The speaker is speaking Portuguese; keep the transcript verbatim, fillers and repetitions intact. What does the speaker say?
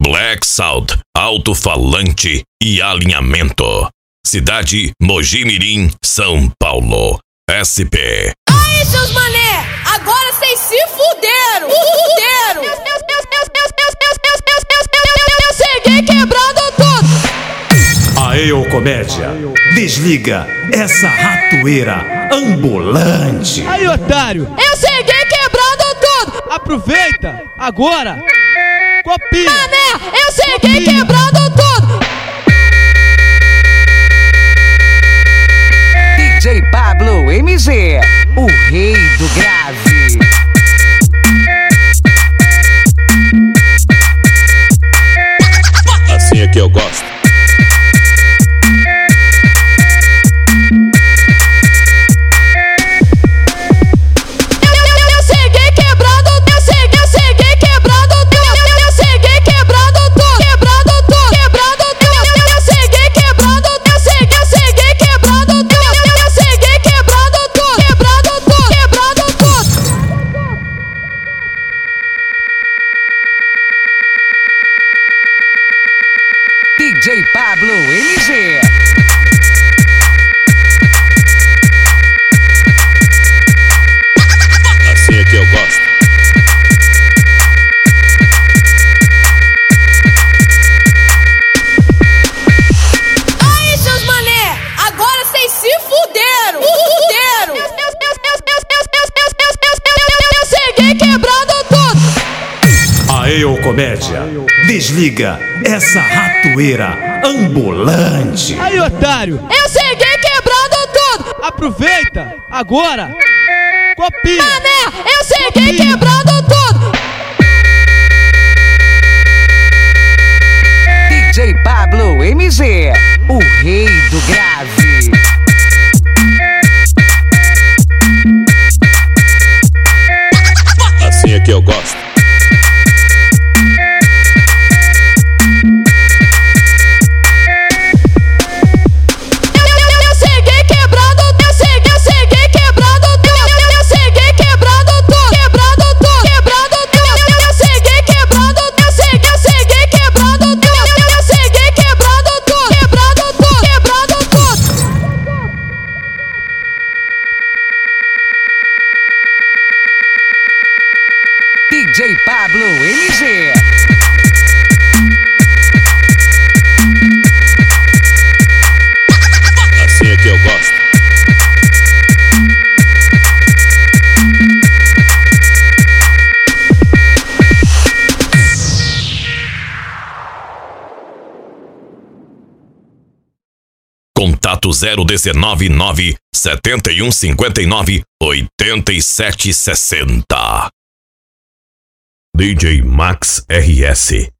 Black Sound, alto-falante e alinhamento. Cidade Mogi-mirim, São Paulo. S P. Aí, seus mané, agora vocês se fuderam! Fuderam! Eu cheguei quebrando tudo! Aê, ô comédia, desliga essa ratoeira ambulante. Aí, otário, Eu cheguei quebrando tudo! aproveita agora. Copia. Mané, eu cheguei quebrando tudo! D J Pablo M G, o rei do grave. Assim é que eu gosto. Eu cheguei quebrando, eu cheguei, eu cheguei quebrando tudo! Eu cheguei quebrando tudo! Quebrando tudo! Quebrando tudo! Eu cheguei quebrando, eu cheguei, eu cheguei quebrando tudo! Eu cheguei quebrando tudo! Quebrando tudo! Quebrando tudo! D J Pablo M G. Assim é que eu gosto. Aí, seus mané, agora vocês se fuderam! Fuderam! Eu cheguei quebrando tudo! Aê, ô comédia, desliga essa ratoeira ambulante. Aí, otário, Eu cheguei quebrando tudo! aproveita agora. Copia. Mané, eu cheguei quebrando tudo! D J Pablo M G, o rei do grave. Assim é que eu gosto. Eu cheguei quebrando, eu cheguei, eu cheguei quebrando tudo! Eu cheguei quebrando tudo! Quebrando tudo! Quebrando tudo! Eu cheguei quebrando, eu cheguei, eu cheguei quebrando tudo! Eu cheguei quebrando tudo! Quebrando tudo! Quebrando tudo! D J Pablo M G. Assim é que eu gosto. Contato zero dezenove nove setenta e um cinquenta e nove oitenta e sete sessenta. D J Max R S